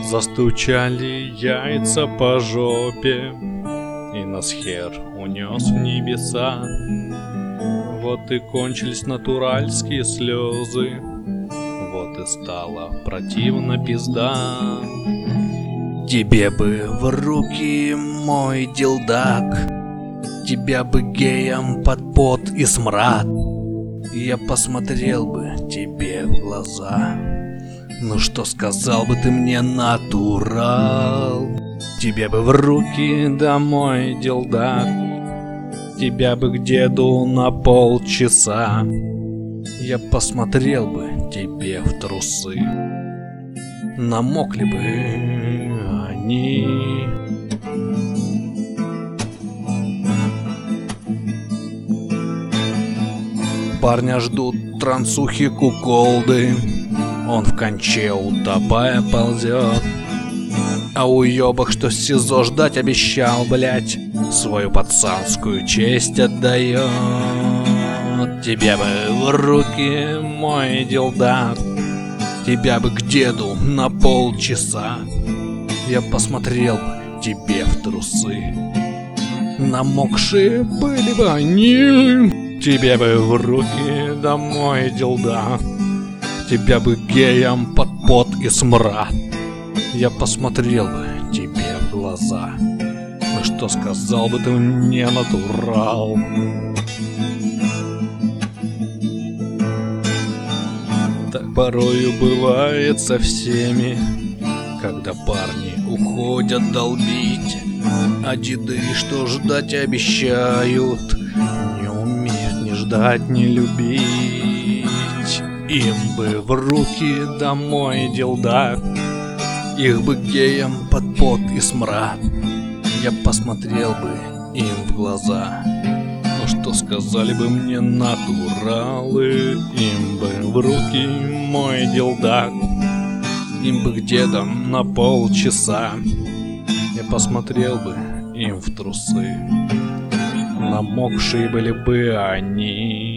Застучали яйца по жопе, и нас хер унес в небеса. Вот и кончились натуральские слезы, вот и стало противно пизда. Тебе бы в руки мой дилдак, тебя бы геем под пот и смрад. Я посмотрел бы тебе в глаза. Ну что сказал бы ты мне, натурал? Тебе бы в руки домой, дилдак, тебя бы к деду на полчаса. Я посмотрел бы тебе в трусы, намокли бы они. Парня ждут трансухи куколды, он в конче утопая ползет. А уёбок, что с СИЗО ждать обещал, блять, свою пацанскую честь отдает. Тебе бы в руки мой дилдак, тебя бы к деду на полчаса. Я посмотрел бы тебе в трусы, намокшие были бы они. Тебе бы в руки домой, дилдак, тебя бы геем под пот и смрад. Я посмотрел бы тебе в глаза. Ну что сказал бы ты мне, натурал? Так порою бывает со всеми, когда парни уходят долбить, а деды что ждать обещают, не умеют ни ждать, ни любить. Им бы в руки домой, дилдак, их бы геем под пот и смрад. Я посмотрел бы им в глаза. Ну что сказали бы мне, натуралы? Им бы в руки мой дилдак, им бы к дедам на полчаса. Я посмотрел бы им в трусы, намокшие были бы они.